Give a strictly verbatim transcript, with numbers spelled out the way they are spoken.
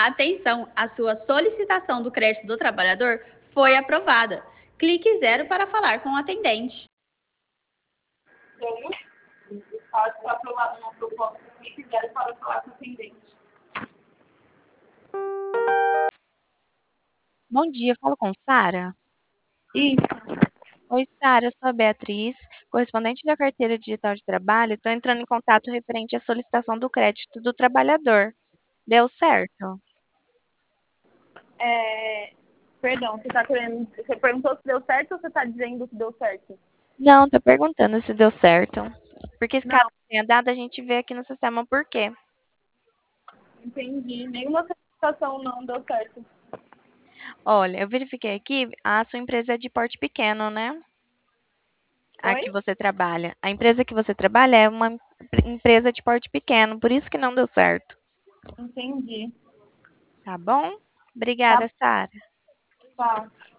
Atenção, a sua solicitação do crédito do trabalhador foi aprovada. Clique zero para falar com o atendente. Tenho. Caso está aprovada uma proposta, clique zero para falar com o atendente. Bom dia, falo com Sara. Isso. Oi, Sara, eu sou a Beatriz, correspondente da carteira digital de trabalho. Estou entrando em contato referente à solicitação do crédito do trabalhador. Deu certo? É, perdão, você está querendo. Você perguntou se deu certo ou você está dizendo que deu certo? Não, tô perguntando se deu certo. Porque se caso Não, tenha dado, a gente vê aqui no sistema por quê. entendi. Nenhuma solicitação não deu certo. Olha, eu verifiquei aqui, a sua empresa é de porte pequeno, né? A Oi? que você trabalha. A empresa que você trabalha é uma empresa de porte pequeno, por isso que não deu certo. Entendi. Tá bom? Tá, Obrigada, Sara. tá.